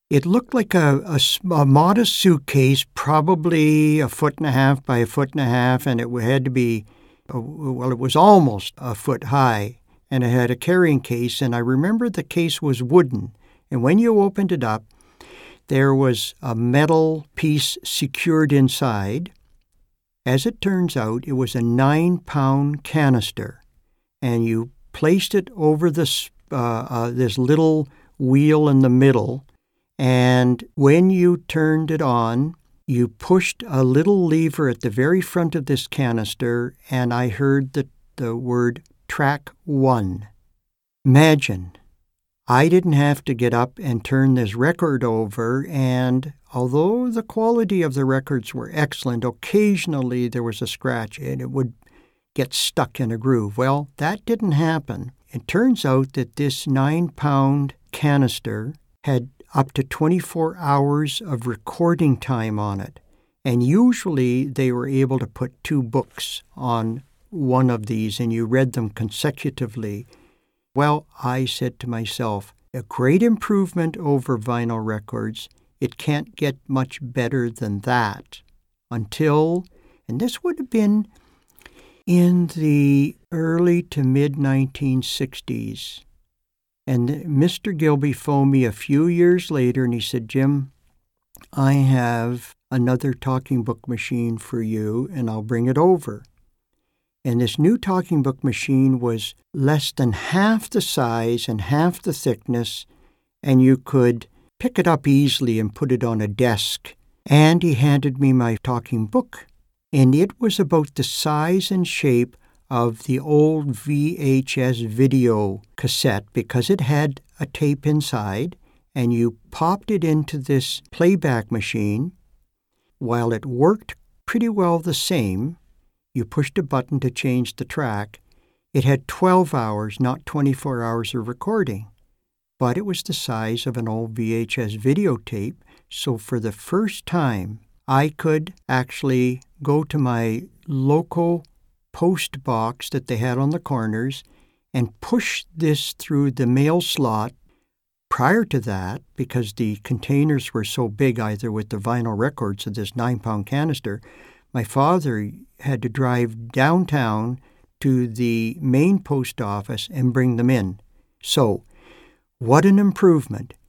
It looked like a modest suitcase, probably 1.5 feet by 1.5 feet, and it had to be, well, it was almost 1 foot high, and it had a carrying case, and I remember the case was wooden, and when you opened it up, there was a metal piece secured inside. As it turns out, it was a 9-pound canister, and you placed it over this little wheel in the middle, and when you turned it on, you pushed a little lever at the very front of this canister, and I heard the word track 1. Imagine, I didn't have to get up and turn this record over, and although the quality of the records were excellent, occasionally there was a scratch and it would get stuck in a groove. Well, that didn't happen. It turns out that this 9-pound canister had up to 24 hours of recording time on it, and usually they were able to put 2 books on one of these and you read them consecutively. Well, I said to myself, a great improvement over vinyl records. It can't get much better than that. Until, and this would have been in the early to mid-1960s. And Mr. Gilby phoned me a few years later and he said, Jim, I have another talking book machine for you and I'll bring it over. And this new talking book machine was less than half the size and half the thickness, and you could pick it up easily and put it on a desk. And he handed me my talking book, and it was about the size and shape of the old VHS video cassette because it had a tape inside, and you popped it into this playback machine. While it worked pretty well the same, you pushed a button to change the track. It had 12 hours, not 24 hours of recording. But it was the size of an old VHS videotape, so for the first time, I could actually go to my local post box that they had on the corners and push this through the mail slot. Prior to that, because the containers were so big, either with the vinyl records of this 9-pound canister, my father had to drive downtown to the main post office and bring them in. So, what an improvement.